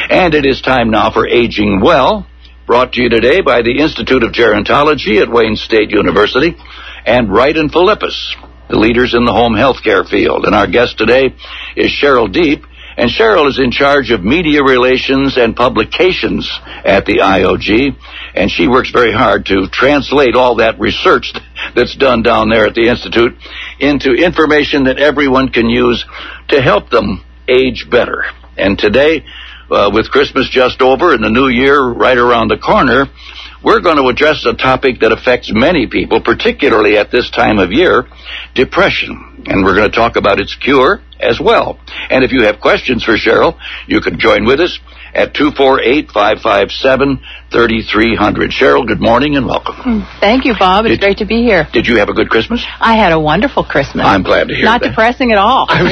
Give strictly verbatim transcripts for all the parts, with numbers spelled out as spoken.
And it is time now for Aging Well, brought to you today by the Institute of Gerontology at Wayne State University and Wright and Philippus, the leaders in the home health care field. And our guest today is Cheryl Deep, and Cheryl is in charge of media relations and publications at the I O G, and she works very hard to translate all that research that's done down there at the Institute into information that everyone can use to help them age better. And today, uh, with Christmas just over and the new year right around the corner, we're going to address a topic that affects many people, particularly at this time of year, depression. And we're going to talk about its cure as well. And if you have questions for Cheryl, you can join with us at two four eight, five five seven, three three zero zero. Cheryl, good morning and welcome. Thank you, Bob. It's did, great to be here. Did you have a good Christmas? I had a wonderful Christmas. I'm glad to hear Not that. Not depressing at all. well,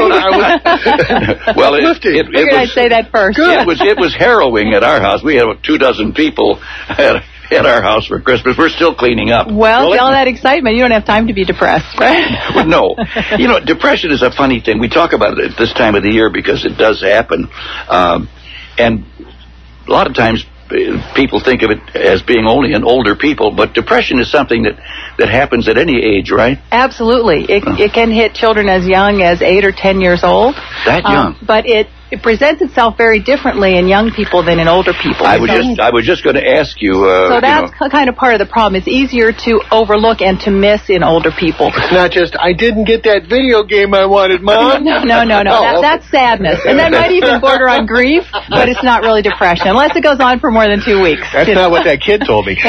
it, it, it, Figured was, I'd say that first. It was, it was harrowing at our house. We had two dozen people at at our house for Christmas. We're still cleaning up. Well, well all that excitement, you don't have time to be depressed, right? Well, no. You know, depression is a funny thing. We talk about it at this time of the year because it does happen. Um, and a lot of times people think of it as being only in older people, but depression is something that, that happens at any age, right? Absolutely. It, uh. it can hit children as young as eight or ten years old. That young? Um, but it... It presents itself very differently in young people than in older people. I was so, just I was just going to ask you. Uh, so that's you know. kind of part of the problem. It's easier to overlook and to miss in older people. It's not just, I didn't get that video game I wanted, Mom. no, no, no, no. Oh, that, okay. That's sadness. And that might even border on grief, but it's not really depression, unless it goes on for more than two weeks. That's not what that kid told me.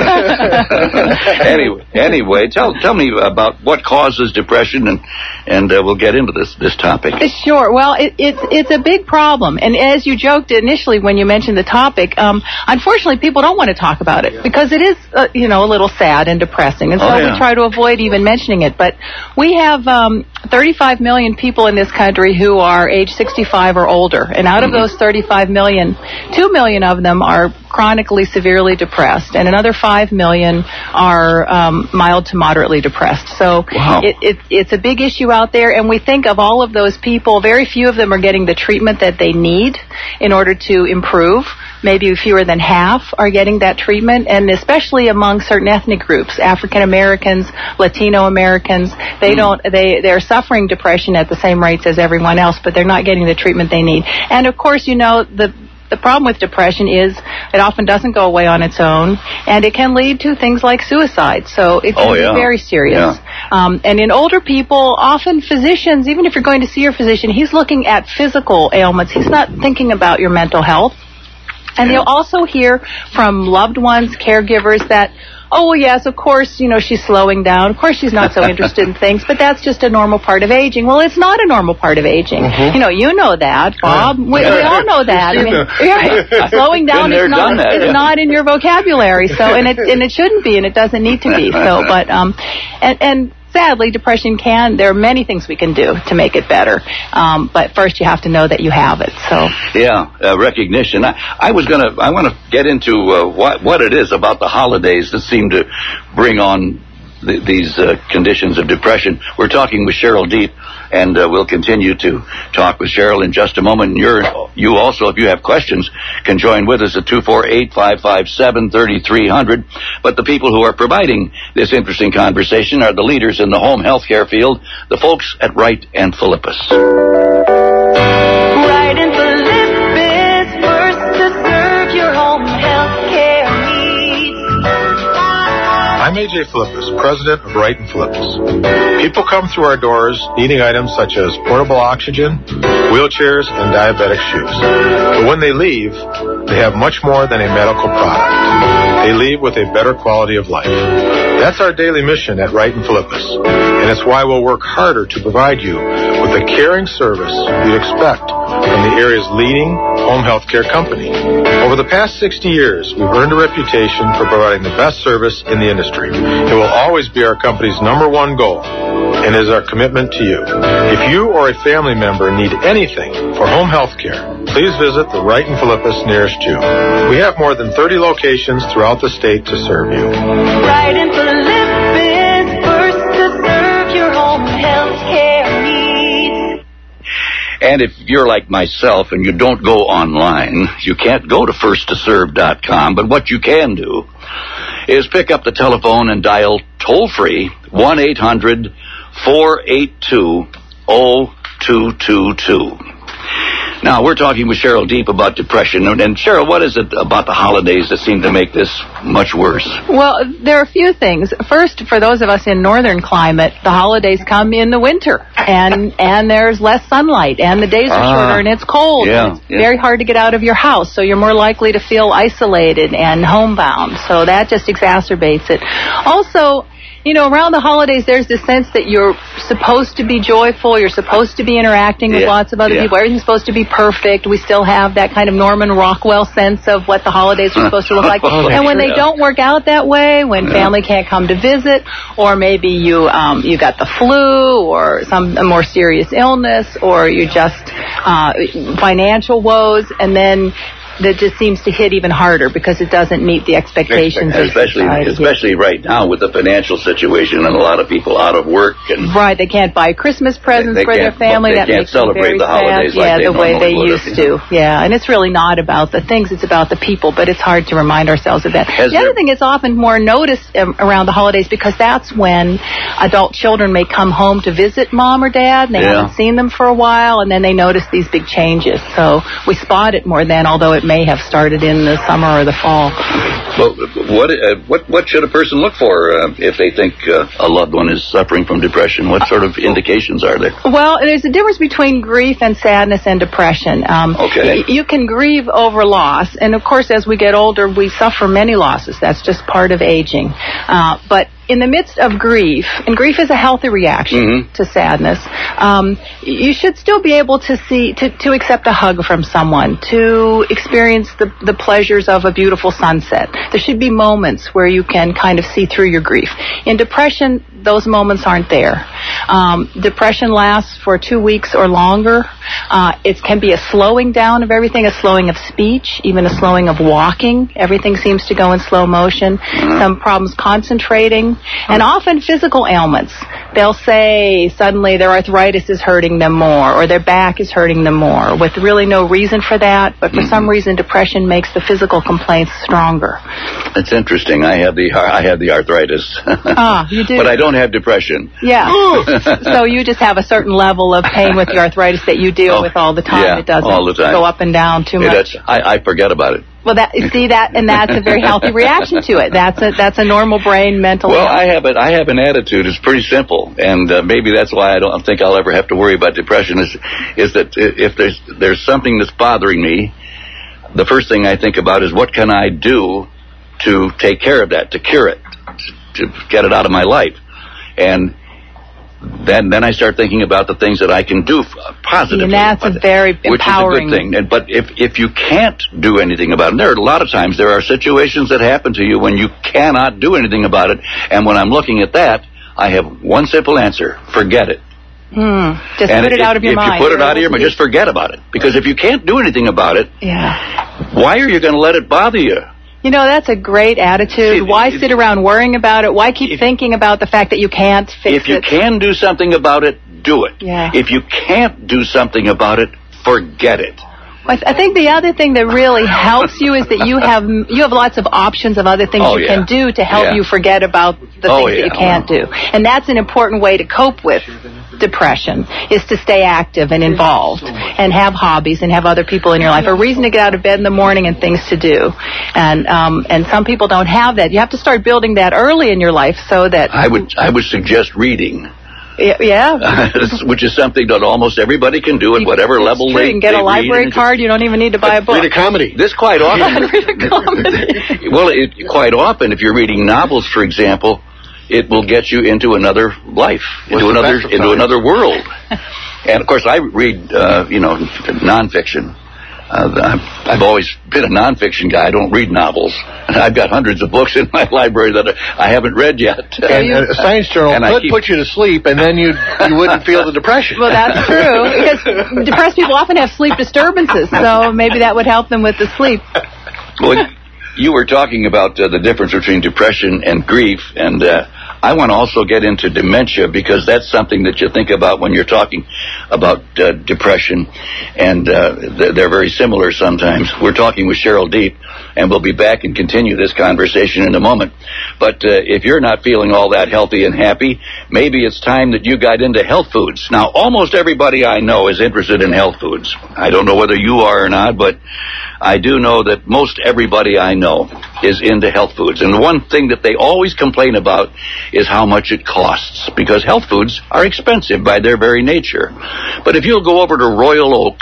anyway, anyway, tell tell me about what causes depression, and and uh, we'll get into this this topic. Sure. Well, it, it's it's a big problem. And as you joked initially when you mentioned the topic, um, unfortunately, people don't want to talk about it because it is, uh, you know, a little sad and depressing. And so oh, yeah. we try to avoid even mentioning it. But we have um, thirty-five million people in this country who are age sixty-five or older. And out of mm-hmm. those thirty-five million, two million of them are chronically severely depressed, and another five million are um, mild to moderately depressed. So wow. it, it, it's a big issue out there, and we think of all of those people, very few of them are getting the treatment that they need in order to improve. Maybe fewer than half are getting that treatment, and especially among certain ethnic groups, African Americans, Latino Americans, they mm. don't, they, they're suffering depression at the same rates as everyone else, but they're not getting the treatment they need. And of course, you know, the The problem with depression is it often doesn't go away on its own, and it can lead to things like suicide. So it can oh, yeah. be very serious. Yeah. Um, and in older people, often physicians, even if you're going to see your physician, he's looking at physical ailments. He's not thinking about your mental health. And yeah. you'll also hear from loved ones, caregivers, that, oh, well, yes, of course, you know, she's slowing down. Of course, she's not so interested in things, but that's just a normal part of aging. Well, it's not a normal part of aging. Mm-hmm. You know, you know that, Bob. We, we all know that. I mean, yeah, slowing down is not, that, is yeah. not in your vocabulary. So, and it and it shouldn't be, and it doesn't need to be. So, but um, and and. Sadly, depression can, there are many things we can do to make it better. Um, but first you have to know that you have it. So Yeah, uh, recognition. I, I was going to, I want to get into uh, what, what it is about the holidays that seem to bring on th- these uh, conditions of depression. We're talking with Cheryl Deep, and uh, we'll continue to talk with Cheryl in just a moment. And you're, you also, if you have questions, can join with us at two four eight, five five seven, three three zero zero. But the people who are providing this interesting conversation are the leaders in the home health care field, the folks at Wright and Philippus. Wright and Philippus, first to serve your home health care needs. I'm A J Philippus, president of Wright and Philippus. People come through our doors needing items such as portable oxygen, wheelchairs, and diabetic shoes. But when they leave, they have much more than a medical product. They leave with a better quality of life. That's our daily mission at Wright and Philippus, and it's why we'll work harder to provide you with the caring service you'd expect from the area's leading home health care company. Over the past sixty years, we've earned a reputation for providing the best service in the industry. It will always be our company's number one goal, and is our commitment to you. If you or a family member need anything for home health care, please visit the Wright and Philippus nearest you. We have more than thirty locations throughout the state to serve you. Wright and Philippus, first to serve your home health care needs. And if you're like myself and you don't go online, you can't go to first to serve dot com, but what you can do is pick up the telephone and dial toll-free one eight hundred four eight two oh two two two. Now, we're talking with Cheryl Deep about depression. And, Cheryl, what is it about the holidays that seem to make this much worse? Well, there are a few things. First, for those of us in northern climate, the holidays come in the winter, and and there's less sunlight, and the days are Ah, shorter, and it's cold. yeah, and it's yeah. very hard to get out of your house, so you're more likely to feel isolated and homebound. So that just exacerbates it. Also, you know, around the holidays, there's this sense that you're supposed to be joyful, you're supposed to be interacting with Yeah, lots of other yeah. people. Everything's supposed to be perfect. We still have that kind of Norman Rockwell sense of what the holidays are supposed to look like. Oh, And when they yeah. don't work out that way, when family can't come to visit, or maybe you um, you got the flu, or some a more serious illness, or you just uh, financial woes, and then that just seems to hit even harder because it doesn't meet the expectations of Especially, society. especially right now with the financial situation and a lot of people out of work. And Right, they can't buy Christmas presents They- they for their can't- family. they that can't makes them celebrate very the holidays sad. like yeah, they the way normally they would used have, to. Yeah, and it's really not about the things; it's about the people. But it's hard to remind ourselves of that. Has the other there- thing is often more noticed um, around the holidays because that's when adult children may come home to visit mom or dad, and they Yeah. haven't seen them for a while, and then they notice these big changes. So we spot it more then, although it may have started in the summer or the fall. Well, what uh, what what should a person look for uh, if they think uh, a loved one is suffering from depression? What sort of indications are there? Well, there's a difference between grief and sadness and depression. Um, Okay. y- you can grieve over loss, and of course, as we get older, we suffer many losses. That's just part of aging. Uh, but in the midst of grief, and grief is a healthy reaction Mhm. to sadness, um, you should still be able to see, to, to accept a hug from someone, to experience the, the pleasures of a beautiful sunset. There should be moments where you can kind of see through your grief. In depression, those moments aren't there. Um, depression lasts for two weeks or longer. Uh, it can be a slowing down of everything, a slowing of speech, even a slowing of walking. Everything seems to go in slow motion. Some problems concentrating, and often physical ailments. They'll say suddenly their arthritis is hurting them more, or their back is hurting them more, with really no reason for that, but for some reason depression makes the physical complaints stronger. It's interesting. I have the I have the arthritis. Ah, you do? But I don't have depression. Yeah. So you just have a certain level of pain with your arthritis that you deal Oh, with all the time. yeah, it doesn't all the time. go up and down too Yeah, much. that's, I, I forget about it. Well, that see that, and that's a very healthy reaction to it. That's a that's a normal brain mental. Well, health. I have it. I have an attitude. It's pretty simple, and uh, maybe that's why I don't think I'll ever have to worry about depression. Is is that i- if there's there's something that's bothering me, the first thing I think about is what can I do to take care of that, to cure it, to, to get it out of my life, and then then I start thinking about the things that I can do f- positively. And that's a about it, very which empowering- is a good thing. And, but if if you can't do anything about it, and there are a lot of times there are situations that happen to you when you cannot do anything about it. And when I'm looking at that, I have one simple answer: forget it. Hmm. Just and put it if, out of your if mind. you put it You're out of your able mind, to- just forget about it. Because if you can't do anything about it, Yeah. why are you going to let it bother you? You know, that's a great attitude. See, Why if- sit around worrying about it? Why keep if- thinking about the fact that you can't fix If you it? can do something about it, do it. Yeah. If you can't do something about it, forget it. I th- I think the other thing that really helps you is that you have you have lots of options of other things Oh, you yeah. can do to help Yeah. you forget about the Oh, things that yeah. you can't do. And that's an important way to cope with depression, is to stay active and involved and have hobbies and have other people in your life, a reason to get out of bed in the morning and things to do. And um, and some people don't have that. You have to start building that early in your life so that I would I would suggest reading. Y- yeah. Which is something that almost everybody can do at whatever It's level true. they You can get they a read, library and it's- card. You don't even need to buy a book. Read a comedy. This quite often. Read a comedy. Well, it, quite often, if you're reading novels, for example, it will get you into another life, into the another best of into times? another world. And of course, I read uh, you know nonfiction. Uh, I've, I've always been a nonfiction guy. I don't read novels. I've got hundreds of books in my library that I haven't read yet. And uh, a science journal And I could keep- put you to sleep, and then you you wouldn't feel the depression. Well, that's true, because depressed people often have sleep disturbances, so maybe that would help them with the sleep. Well, you were talking about uh, the difference between depression and grief, and uh, I want to also get into dementia because that's something that you think about when you're talking about uh, depression, and uh, they're very similar sometimes. We're talking with Cheryl Deep, and we'll be back and continue this conversation in a moment. But uh, if you're not feeling all that healthy and happy, maybe it's time that you got into health foods. Now, almost everybody I know is interested in health foods. I don't know whether you are or not, but I do know that most everybody I know is into health foods. And the one thing that they always complain about is how much it costs, because health foods are expensive by their very nature. But if you'll go over to Royal Oak,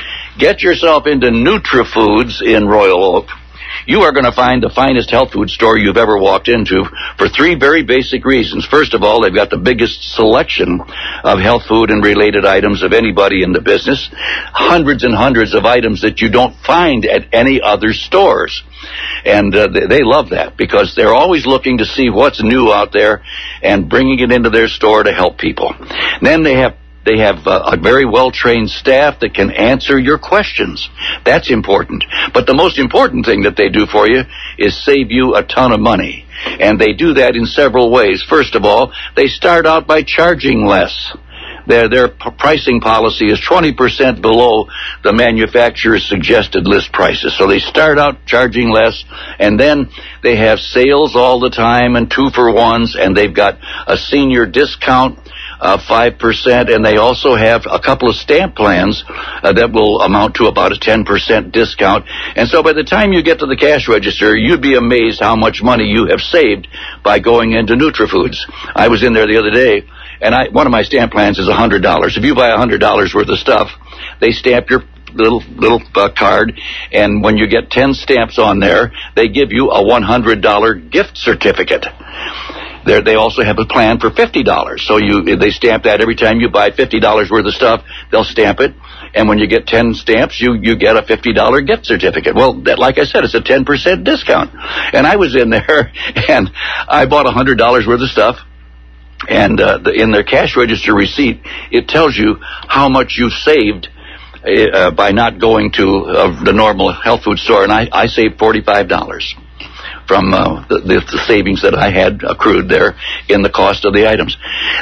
get yourself into NutriFoods in Royal Oak, you are going to find the finest health food store you've ever walked into for three very basic reasons. First of all, they've got the biggest selection of health food and related items of anybody in the business. Hundreds and hundreds of items that you don't find at any other stores. And uh, they, they love that because they're always looking to see what's new out there and bringing it into their store to help people. Then they have They have uh, a very well-trained staff that can answer your questions. That's important. But the most important thing that they do for you is save you a ton of money. And they do that in several ways. First of all, they start out by charging less. Their, their p- pricing policy is twenty percent below the manufacturer's suggested list prices. So they start out charging less, and then they have sales all the time and two-for-ones, and they've got a senior discount, Uh, five percent, and they also have a couple of stamp plans uh, that will amount to about a ten percent discount. And so by the time you get to the cash register, you'd be amazed how much money you have saved by going into NutriFoods. I was in there the other day, and I, one of my stamp plans is one hundred dollars. If you buy one hundred dollars worth of stuff, they stamp your little little uh, card, and when you get ten stamps on there, they give you a one hundred dollars gift certificate. There, they also have a plan for fifty dollars. So you, they stamp that every time you buy fifty dollars worth of stuff, they'll stamp it. And when you get ten stamps, you, you get a fifty dollars gift certificate. Well, that, like I said, it's a ten percent discount. And I was in there, and I bought one hundred dollars worth of stuff. And uh, the, in their cash register receipt, it tells you how much you saved uh, by not going to uh, the normal health food store. And I, I saved forty-five dollars. From uh, the, the savings that I had accrued there in the cost of the items.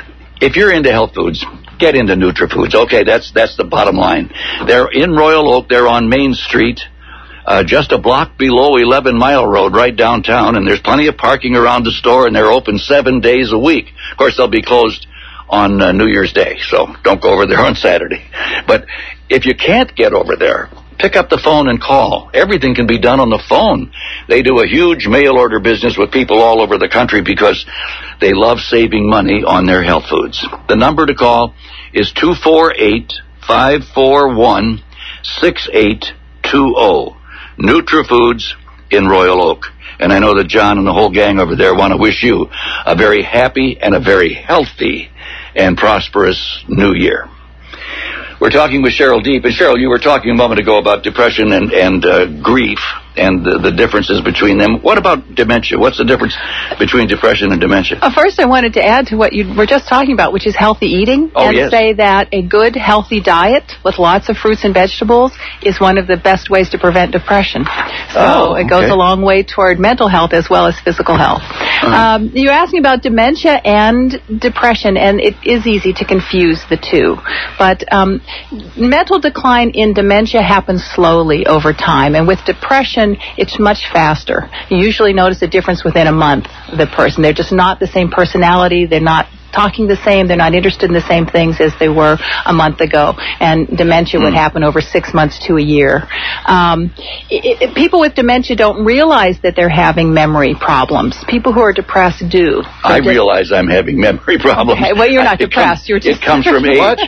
If you're into health foods, get into NutriFoods. Okay, that's that's the bottom line. They're in Royal Oak. They're on Main Street, uh, just a block below eleven Mile Road, right downtown. And there's plenty of parking around the store, and they're open seven days a week. Of course, they'll be closed on uh, New Year's Day, so don't go over there on Saturday. But if you can't get over there, pick up the phone and call. Everything can be done on the phone. They do a huge mail order business with people all over the country because they love saving money on their health foods. The number to call is two four eight, five four one, six eight two zero. NutriFoods in Royal Oak. And I know that John and the whole gang over there want to wish you a very happy and a very healthy and prosperous new year. We're talking with Cheryl Deep. And Cheryl, you were talking a moment ago about depression and, and uh, grief and the, the differences between them. What about dementia? What's the difference between depression and dementia? Uh, first, I wanted to add to what you were just talking about, which is healthy eating, oh, and yes. say that a good, healthy diet with lots of fruits and vegetables is one of the best ways to prevent depression. So oh, it goes okay. a long way toward mental health as well as physical health. Uh-huh. Um, you asked me about dementia and depression, and it is easy to confuse the two. But um, mental decline in dementia happens slowly over time, and with depression, it's much faster. You usually notice a difference within a month, the person. They're just not the same personality. They're not talking the same. They're not interested in the same things as they were a month ago. And dementia mm. would happen over six months to a year. Um, it, it, people with dementia don't realize that they're having memory problems. People who are depressed do. They're I just, realize I'm having memory problems. Okay, well, you're not it depressed. Comes, you're just it comes from age.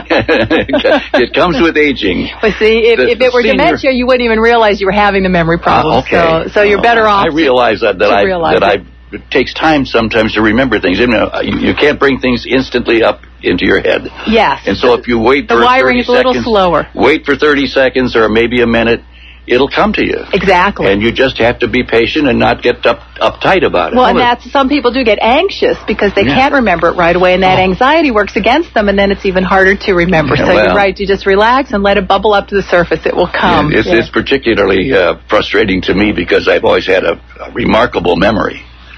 It comes with aging. But see, if, The- if it were senior- dementia, you wouldn't even realize you were having the memory problems. Uh, okay. So, so you're better Uh, off. I realize that, that to I realize that it. I it takes time sometimes to remember things. You know, you, you can't bring things instantly up into your head. Yes. And so if you wait The for wiring thirty is a little seconds, slower. wait for thirty seconds or maybe a minute, it'll come to you. Exactly. And you just have to be patient and not get up uptight about it. Well, and that's, some people do get anxious because they Yeah. can't remember it right away, and that Oh. anxiety works against them, and then it's even harder to remember. Yeah, so well. you're right, you just relax and let it bubble up to the surface. It will come. Yeah, it's, Yeah. it's particularly uh, frustrating to me because I've always had a, a remarkable memory.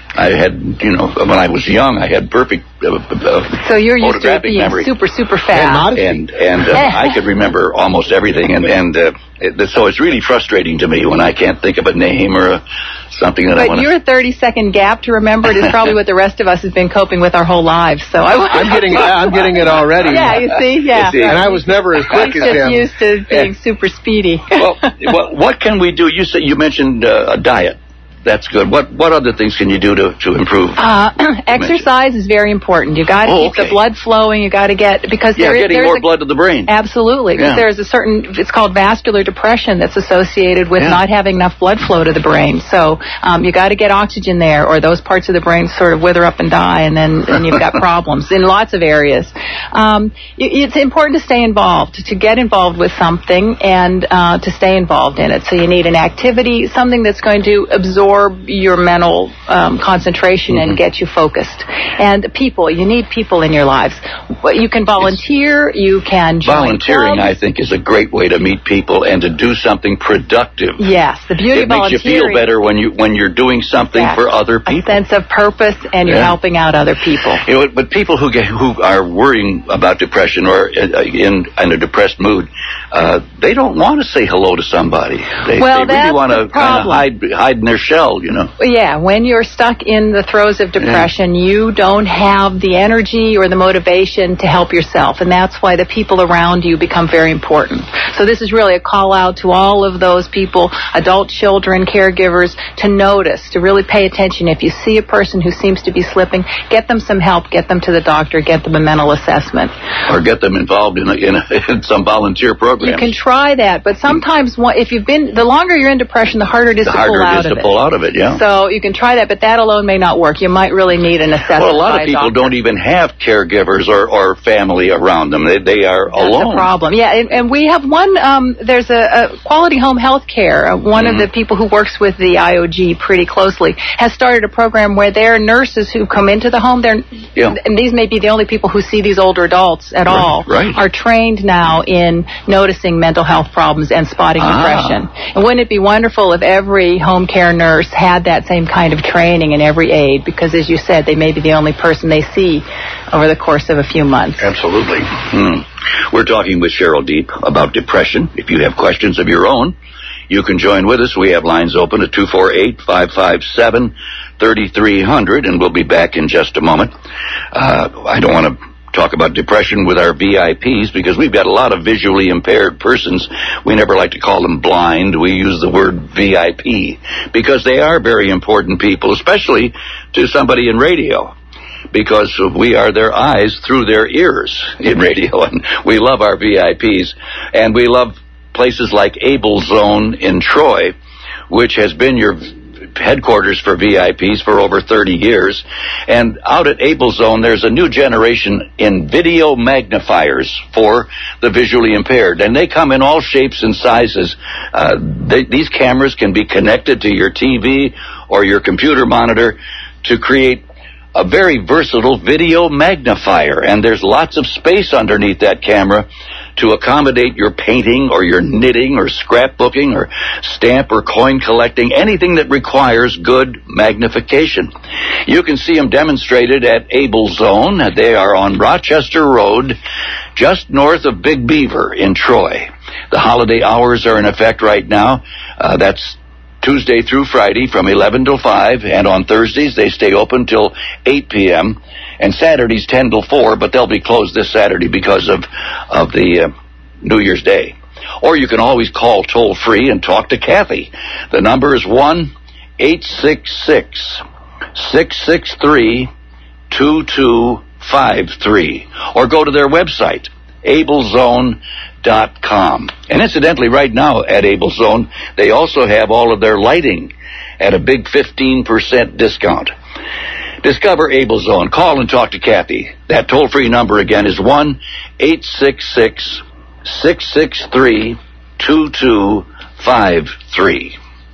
I had, you know, when I was young, I had perfect uh, uh, So you're used to it photographic being memory. super, super fast. And and uh, I could remember almost everything, and and uh, it, so it's really frustrating to me when I can't think of a name or a, something that I But want your thirty-second gap to remember it is probably what the rest of us has been coping with our whole lives. So I, I'm getting I'm getting it already. Yeah, you see, yeah. You see. And I was never as quick He's as just him. used to being super speedy. well, what, what can we do? You said you mentioned uh, a diet. That's good. What what other things can you do to, to improve? Uh, exercise is very important. You got to Oh, keep okay. the blood flowing. You got to get because yeah, there is getting there's more a, blood to the brain. Absolutely, because Yeah. there's a certain, it's called vascular depression that's associated with Yeah. not having enough blood flow to the brain. So um, you got to get oxygen there, or those parts of the brain sort of wither up and die, and then and you've got problems in lots of areas. Um, it, it's important to stay involved, to get involved with something, and uh, to stay involved in it. So you need an activity, something that's going to absorb your mental um, concentration Mm-hmm. and get you focused. And people, you need people in your lives. You can volunteer, you can join Volunteering, clubs. I think, is a great way to meet people and to do something productive. Yes, the beauty It of makes you volunteering. feel better when you when you're doing something Yes. for other A people. sense of purpose, and you're Yeah. helping out other people. You know, but people who get who are worrying about depression or uh, in in a depressed mood, uh, they don't want to say hello to somebody. They, Well, they really that's want the to kind of problem. hide hide in their shell, you know. Yeah, when you're stuck in the throes of depression, you don't have the energy or the motivation to help yourself, and that's why the people around you become very important. So this is really a call out to all of those people, adult children, caregivers, to notice, to really pay attention. If you see a person who seems to be slipping, get them some help, get them to the doctor, get them a mental assessment. Or get them involved in a, in, a, in some volunteer program. You can try that, but sometimes one- if you've been, the longer you're in depression, the harder it is the to harder pull it out is of to it. pull out of it, yeah. So you can try that, but that alone may not work. You might really need an assessment. Well, a lot by of people doctor. don't even have caregivers or, or family around them. They they are That's alone. a problem. Yeah, and, and we have one, um, there's a, a Quality Home Health Care. Uh, one Mm-hmm. of the people who works with the I O G pretty closely has started a program where their nurses who come into the home, they're, Yeah. and these may be the only people who see these older adults at all, right. are trained now in noticing mental health problems and spotting Ah. depression. And wouldn't it be wonderful if every home care nurse had that same kind of training in every aide? Because as you said, they may be the only person they see over the course of a few months. Absolutely. Hmm. We're talking with Cheryl Deep about depression. If you have questions of your own, you can join with us. We have lines open at two four eight, five five seven, three three zero zero, and we'll be back in just a moment. Uh, I don't want to talk about depression with our V I Ps because we've got a lot of visually impaired persons. We never like to call them blind. We use the word V I P because they are very important people, especially to somebody in radio, because we are their eyes through their ears in radio, and we love our V I Ps, and we love places like Able Zone in Troy, which has been your headquarters for V I Ps for over thirty years. And out at Able Zone, there's a new generation in video magnifiers for the visually impaired, and they come in all shapes and sizes. Uh, they, these cameras can be connected to your T V or your computer monitor to create a very versatile video magnifier, and there's lots of space underneath that camera to accommodate your painting or your knitting or scrapbooking or stamp or coin collecting, anything that requires good magnification. You can see them demonstrated at Able Zone. They are on Rochester Road, just north of Big Beaver in Troy. The holiday hours are in effect right now. Uh, that's Tuesday through Friday from eleven till five, and on Thursdays they stay open till eight p.m., and Saturdays ten till four, but they'll be closed this Saturday because of, of the uh, New Year's Day. Or you can always call toll-free and talk to Kathy. The number is one eight six six, six six three, two two five three, or go to their website, able zone dot com. And incidentally, right now at Able Zone, they also have all of their lighting at a big fifteen percent discount. Discover Able Zone. Call and talk to Kathy. That toll-free number again is one eight six six, six six three, two two five three.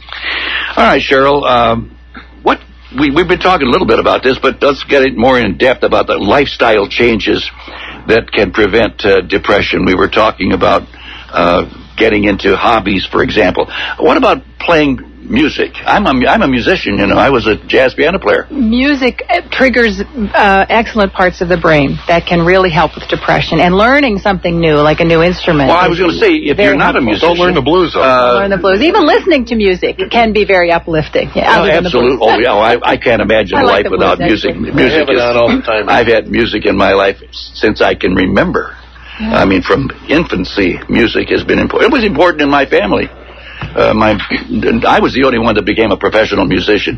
All right, Cheryl, um, what we, we've been talking a little bit about this, but let's get it more in depth about the lifestyle changes that can prevent uh, depression. We were talking about uh, getting into hobbies, for example. What about playing music. I'm a, I'm a musician, you know. I was a jazz piano player. Music uh, triggers uh, excellent parts of the brain that can really help with depression. And learning something new, like a new instrument. Well, I was going to say, if you're not helpful. a musician... Don't learn the blues, though. Uh, Don't learn the blues. Even listening to music can be very uplifting. Yeah, Oh, absolutely. Oh, yeah. I, I can't imagine I a like life the without blues, music. actually. Music I have it is, on all the time. I've had music in my life since I can remember. Yeah. I mean, from infancy, music has been important. It was important in my family. Uh, my, I was the only one that became a professional musician.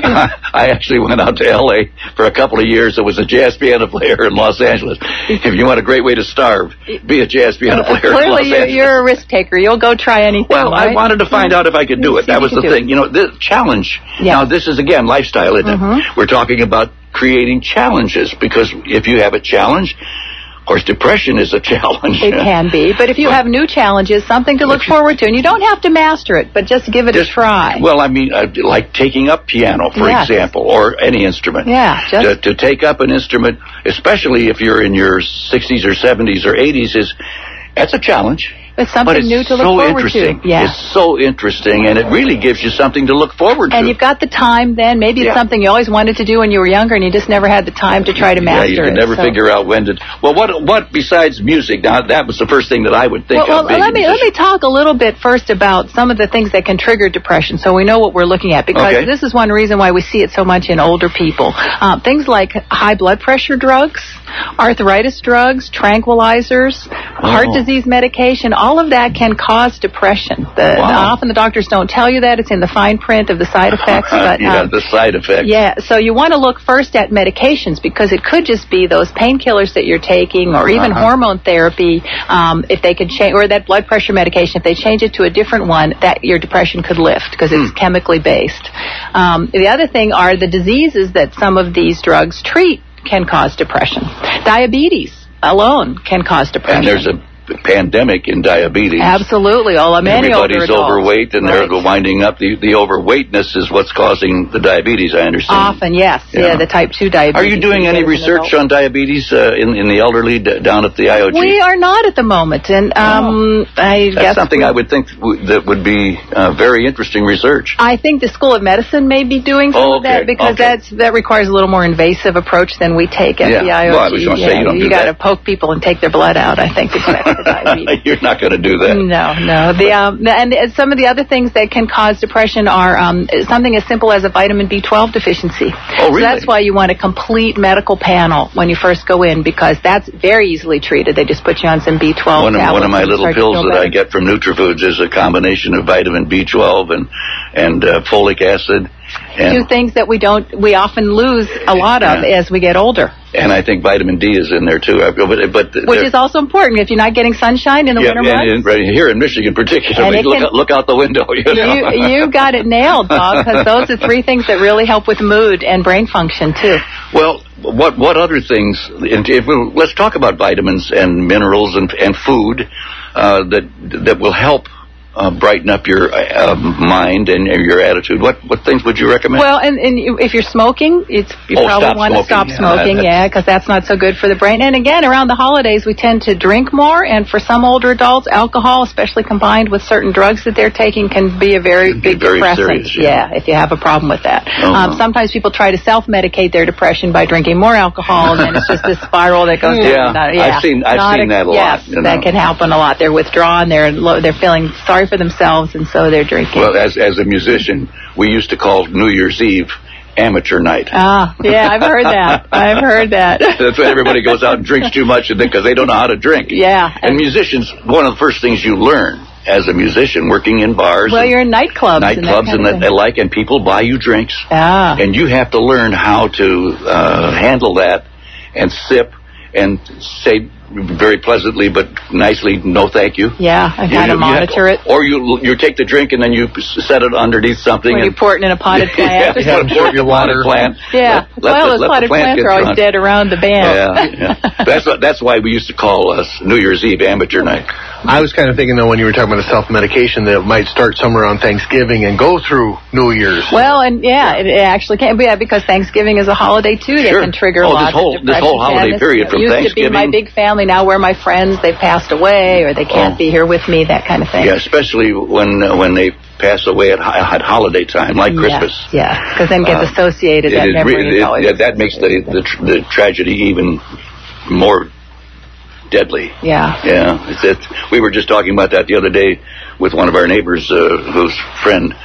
I actually went out to L A for a couple of years. I was a jazz piano player in Los Angeles. If you want a great way to starve, be a jazz piano Uh, player in Los clearly, you're, Angeles. you're a risk taker. You'll go try anything. Well, right? I wanted to find out if I could do it. See That what was you the can do. thing. You know, the challenge. Yeah. Now, this is, again, lifestyle, isn't it? Mhm. We're talking about creating challenges, because if you have a challenge, of course, depression is a challenge. It can be. But if you have new challenges, something to look forward to, and you don't have to master it, but just give it Just- a try. Well, I mean, uh, like taking up piano, for Yes. example, or any instrument. Yeah, just- To, to take up an instrument, especially if you're in your sixties or seventies or eighties, is that's a challenge. It's something But it's new to look so forward interesting. to. Yeah. It's so interesting, and it really gives you something to look forward to. And you've got the time then. Maybe it's Yeah. something you always wanted to do when you were younger, and you just never had the time to try to master yeah, you can it. never so. figure out when to. Well, what what besides music? Now, that was the first thing that I would think Well, of. well being let a me let me musician. talk a little bit first about some of the things that can trigger depression, so we know what we're looking at. Because Okay. this is one reason why we see it so much in older people. Um, things like high blood pressure drugs, arthritis drugs, tranquilizers, heart Oh. disease medication. All of that can cause depression. The, Wow. Often the doctors don't tell you that. It's in the fine print of the side effects. But yeah, um, the side effects. yeah, so you want to look first at medications, because it could just be those painkillers that you're taking, or even Uh-huh. hormone therapy. Um, if they could change, or that blood pressure medication, if they change it to a different one, that your depression could lift, because it's Hmm. chemically based. Um, the other thing are the diseases that some of these drugs treat can cause depression. Diabetes alone can cause depression. And there's a pandemic in diabetes. Absolutely, all many Everybody's older adults. overweight, and Right. they're winding up. The, the overweightness is what's causing the diabetes, I understand. Often, yes, yeah, Yeah. the type two diabetes. Are you doing you any get as an research adult. on diabetes uh, in, in the elderly d- down at the I O G? We are not at the moment, and um, I That's guess something we- I would think w- that would be uh, very interesting research. I think the School of Medicine may be doing some Oh, of that, okay, because okay. that's that requires a little more invasive approach than we take at Yeah. the I O G. Well, I was gonna say, you don't do got to that. poke people and take their blood out, I think, to check for diabetes. You're not going to do that. No, no. The um, the- and the, some of the other things that can cause depression are um, something as simple as a vitamin B twelve deficiency. Oh, really? So that's why you want a complete medical panel when you first go in, because that's very easily treated. They just put you on some B twelve One of, tablets. one of my and little start to pills feel that I better. get from NutriFoods is a combination of vitamin B twelve and and uh, folic acid. Two And, things that we don't, we often lose a lot of Yeah. as we get older. and I think vitamin D is in there too. I- But, but Which there- is also important if you're not getting sunshine in the yeah, winter and, months. and right here in Michigan particularly, And it look, can- out, look out the window. You, know? You you got it nailed, Bob, because those are three things that really help with mood and brain function too. Well, what what other things? and If we, let's talk about vitamins and minerals and and food uh, that that will help uh, brighten up your uh, mind and your attitude. What what things would you recommend? Well, and, and you- if you're smoking, it's you Oh, probably stop want to smoking. stop Yeah, smoking, that- yeah, because that's not so good for the brain. And again, around the holidays, we tend to drink more, and for some older adults, alcohol, especially combined with certain drugs that they're taking, can be a very Can be big very depressant. serious, yeah. if you have a problem with that. Uh-huh. Um, sometimes people try to self-medicate their depression by drinking more alcohol, and then it's just this spiral that goes Yeah, down. and down. I've seen- I've Not seen that a lot, Yes, you know. that can happen a lot. They're withdrawn. They're lo- they're feeling sorry for themselves, and so they're drinking. Well, as as a musician, we used to call New Year's Eve amateur night. Ah, yeah, I've heard that. I've heard that. That's when everybody goes out and drinks too much because they don't know how to drink. Yeah. And musicians, one of the first things you learn as a musician, working in bars, Well, and you're in nightclubs. nightclubs and and that. that, and like, and people buy you drinks, Ah. and you have to learn how to uh, handle that and sip and say very pleasantly but nicely, no thank you. Yeah, I You- kind you- of you have- monitor it. Or you you take the drink and then you s- set it underneath something. When you and, pour it in a potted plant. yeah, and pour your water. Plant. Yeah. Let, let well, the, those let potted the plant plants get are always drunk. dead around the band. Yeah, yeah. That's what, that's why we used to call us New Year's Eve amateur night. I was kind of thinking, though, when you were talking about the self-medication, that it might start somewhere on Thanksgiving and go through New Year's. Well, and yeah, it, it actually can. Yeah, because Thanksgiving is a holiday too. That Sure. can trigger Oh, this lots whole- of this depression. whole holiday Sadness. period from It used to be my Thanksgiving- big family. Now we're my friends. They've passed away, or they can't Oh. be here with me. That kind of thing. Yeah, especially when uh, when they pass away at, at holiday time, like Christmas. Yes, yes, because then gets Uh, associated. It That is memory re- is it- always that- that makes the, the tr- the tragedy even more deadly. Yeah. Yeah, it's it. We were just talking about that the other day with one of our neighbors, uh, whose friend.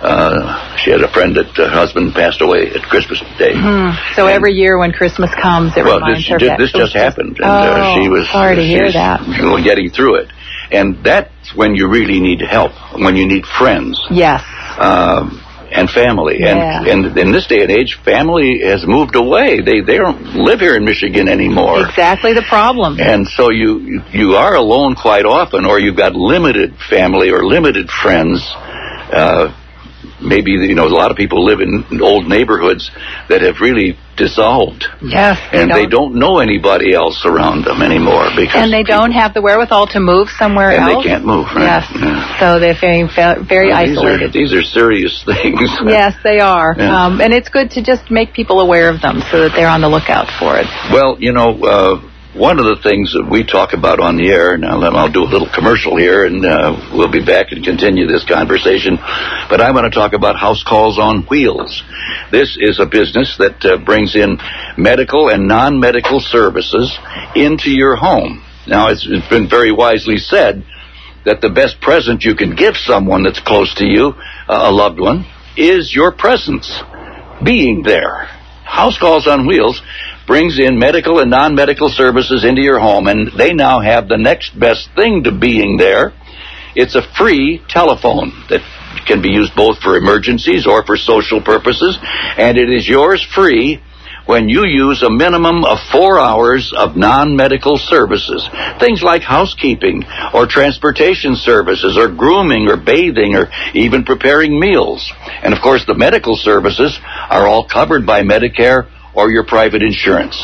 Uh, she had a friend that uh, husband passed away at Christmas Day. Hmm. So And- every year when Christmas comes, it well, reminds this, her of ju- that. this just happened, and uh, Oh, she was sorry to she hear was that. getting through it, and that's when you really need help, when you need friends. Yes. Um, and family, Yeah. and and in this day and age, family has moved away. They they don't live here in Michigan anymore. Exactly the problem. And so you you are alone quite often, or you've got limited family or limited friends. Uh, maybe, you know, a lot of people live in old neighborhoods that have really dissolved. Yes. And they don't know anybody else around them anymore because And they don't have the wherewithal to move somewhere and else. they can't move. Right? Yes. Yeah. So they're very, very Well, isolated. These are, these are serious things. Yes, they are. Yeah. Um, and it's good to just make people aware of them so that they're on the lookout for it. Well, you know, uh, one of the things that we talk about on the air, now I'll do a little commercial here, and uh, we'll be back and continue this conversation, but I want to talk about House Calls on Wheels. This is a business that uh, brings in medical and non-medical services into your home. Now, it's, it's been very wisely said that the best present you can give someone that's close to you, uh, a loved one, is your presence, being there. House Calls on Wheels brings in medical and non-medical services into your home, and they now have the next best thing to being there. It's a free telephone that can be used both for emergencies or for social purposes, and it is yours free when you use a minimum of four hours of non-medical services. Things like housekeeping or transportation services or grooming or bathing or even preparing meals. And of course the medical services are all covered by Medicare or your private insurance.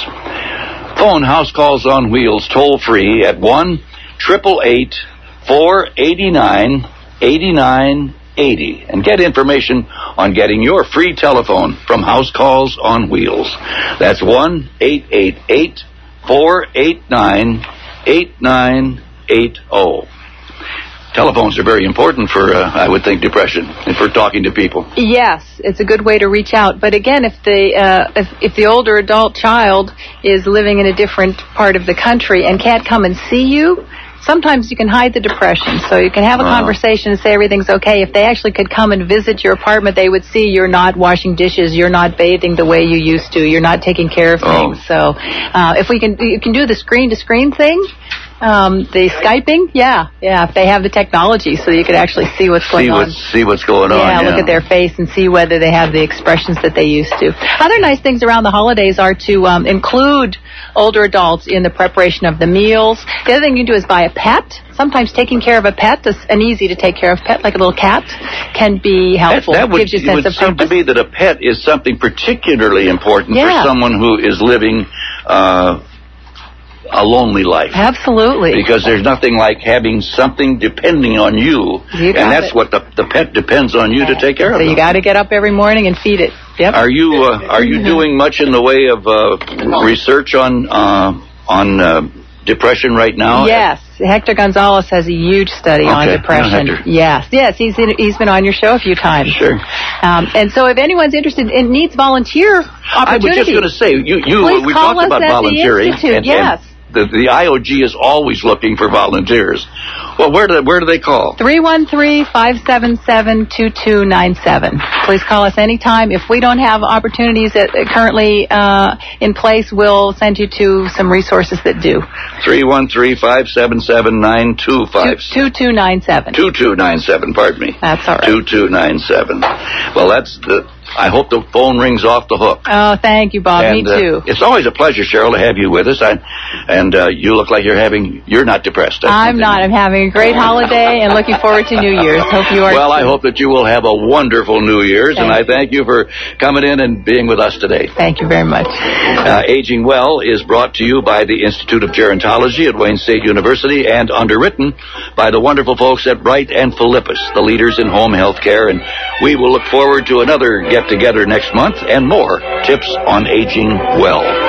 Phone House Calls on Wheels toll free at one eight eight eight, four eight nine, eight nine eight zero and get information on getting your free telephone from House Calls on Wheels. That's one eight eight eight, four eight nine, eight nine eight zero. Telephones are very important for, uh, I would think, depression and for talking to people. Yes, it's a good way to reach out. But again, if the uh, if, if the older adult child is living in a different part of the country and can't come and see you, sometimes you can hide the depression. So you can have a Wow. conversation and say everything's okay. If they actually could come and visit your apartment, they would see you're not washing dishes, you're not bathing the way you used to, you're not taking care of Oh. things. So uh, if we can, you can do the screen-to-screen thing. Um, the Skyping, yeah, yeah, if they have the technology so you could actually see what's going See on. what's, see what's going on. Yeah, Yeah, look at their face and see whether they have the expressions that they used to. Other nice things around the holidays are to um, include older adults in the preparation of the meals. The other thing you can do is buy a pet. Sometimes taking care of a pet, an easy to take care of pet, like a little cat, can be helpful. That, that would, Gives you a it sense would of seem purpose. to me that a pet is something particularly important Yeah. for someone who is living uh, a lonely life. Absolutely. Because there's nothing like having something depending on you, You and got that's it. what the, the pet depends on you to take care so of. you them. got to get up every morning and feed it. Yep. Are you uh, are you doing much in the way of uh, research on uh, on uh, depression right now? Yes, Hector Gonzalez has a huge study on Okay. depression. Yeah, Hector. Yes, yes, he's in, he's been on your show a few times. Sure. Um, and so, if anyone's interested, it needs volunteer I was just opportunities. going to say, you, you Please we call talked us about at the volunteering. Institute, and, yes. and the, the I O G is always looking for volunteers. Well, where do where do they call? three one three, five seven seven, two two nine seven. Please call us anytime. If we don't have opportunities that uh, currently uh, in place, we'll send you to some resources that do. three one three, five seven seven, nine two five. two two nine seven. two two nine seven, pardon me. That's all right. two two nine seven. Well, that's the... I hope the phone rings off the hook. Oh, thank you, Bob. And, Me too. Uh, it's always a pleasure, Cheryl, to have you with us. I, and uh, you look like you're having... You're not depressed. That's I'm something. not. I'm having a great holiday and looking forward to New Year's. Hope you are. Well, I too. hope that you will have a wonderful New Year's, and I Thank you. thank you for coming in and being with us today. Thank you very much. Uh, Aging Well is brought to you by the Institute of Gerontology at Wayne State University and underwritten by the wonderful folks at Bright and Philippus, the leaders in home health care. And we will look forward to another get-together next month and more tips on aging well.